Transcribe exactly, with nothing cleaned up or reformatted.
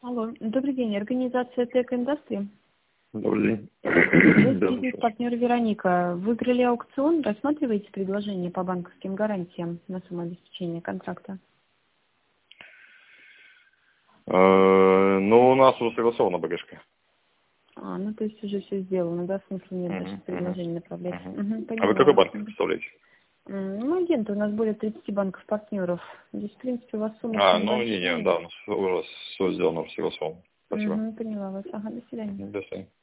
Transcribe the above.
Алло, добрый день, организация Tech Industry. Добрый день. Бизнес-партнер Вероника. Выиграли аукцион, рассматриваете предложение по банковским гарантиям на самообеспечение контракта? Э, Ну, у нас уже согласована БГшка. А, ну то есть уже все сделано, да, смысла нет Мгм, даже мгм, предложение направлять. мгм. Угу, А вы поняла какой вас. банк представляете? М, Ну, агенты, у нас более тридцати банков-партнеров. Здесь, в принципе, у вас сумма А, очень ну, не, не, небольшая. да, у нас уже все сделано, согласовано. Спасибо. Угу, поняла вас. Ага, до свидания. Мгм, До свидания.